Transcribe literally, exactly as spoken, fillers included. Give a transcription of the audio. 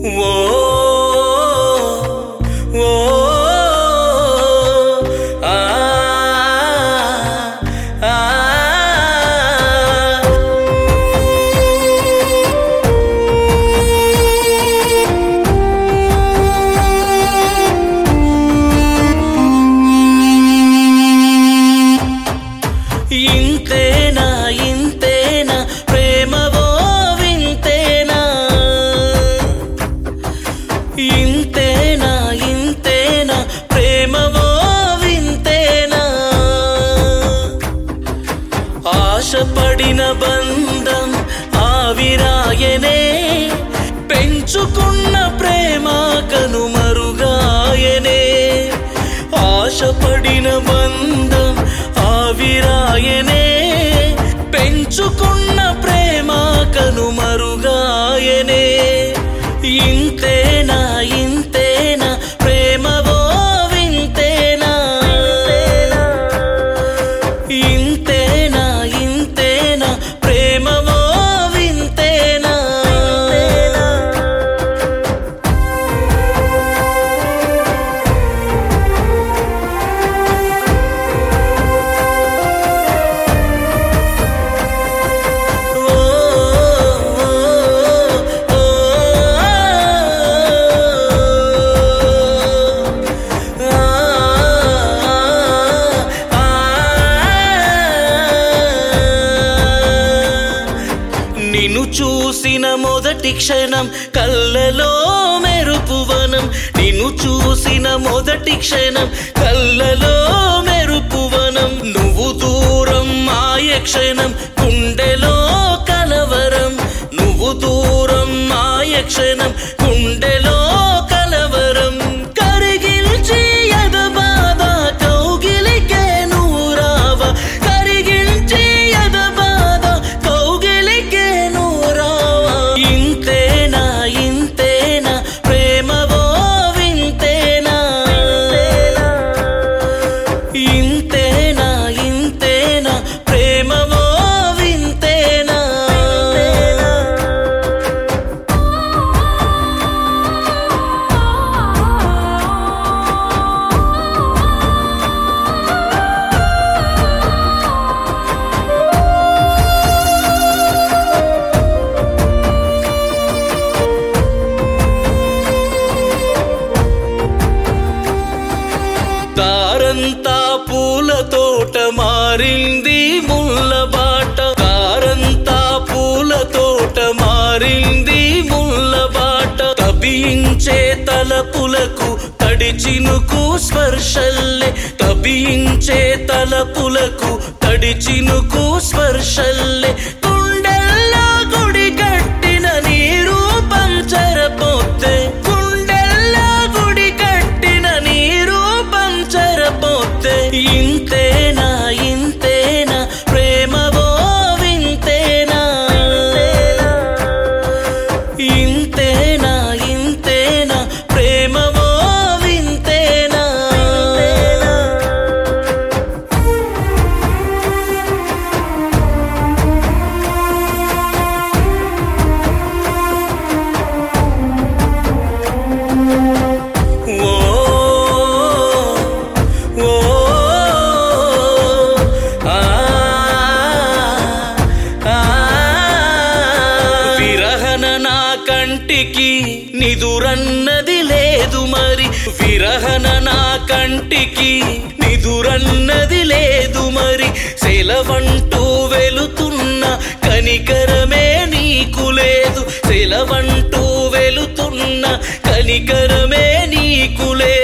ఇంతేనా ఇంతేనా ప్రేమవో వింతేనా ఇంతేనా ఇంతేనా ప్రేమవో వింతేనా ఆశపడిన బంధం ఆవిరాయనే పెంచుకున్న ప్రేమ కనుమరుగాయనే ఆశపడిన బంధం ఆవిరాయనే పెంచుకున్న ప్రేమ కనుమరుగాయనే ఇంతేనా ఇంతేనా ప్రేమవో వింతేనా ఇంతేనా ఇంతేనా ప్రేమవో వింతేనా నిన్ను చూసిన మొదటి క్షణం కళ్ళలో మెరుపువనం నిన్ను చూసిన మొదటి క్షణం కళ్ళలో మెరుపువనం నువ్వు దూరం మాయ క్షణం గుండెలో కలవరం నువ్వు దూరం మాయ క్షణం గుండెలో కలవరం కరిగిల్చి ఎదబాధ కౌగిలికే నువ్వు రావా కరిగిల్చి ఎదబాధ కౌగిలికే నువ్వు రావా ఇంతేనా ఇంతేనా ప్రేమవో వింతేనా ఇంతేనా ఇంతేనా ప్రేమవో వింతేనా దారంతా పూల తోట మారింది ముళ్ళ బాట దారంతా పూల తోట మారింది ముళ్ళ బాట తబించే తలపులకు తడి చినుకు స్పర్శల్లే తబించే తలపులకు తడి చినుకు స్పర్శల్లే గుండెల్లో గుడి కట్టిన నీ రూపం చెరపోతే గుండెల్లో గుడి కట్టిన నీ రూపం చెరపోతే ఇంతేనా ఇంతేనా ప్రేమవో వింతేనా ఇంతేనా ఇంతేనా ప్రేమవో వింతేనా కంటికి నిదురన్నది లేదు మరి విరహన నా కంటికి నిదురన్నది లేదు మరి సెలవంటూ వెలుతున్న కనికరమే నీకు లేదు సెలవంటూ వెలుతున్న కనికరమే నీకు లేదు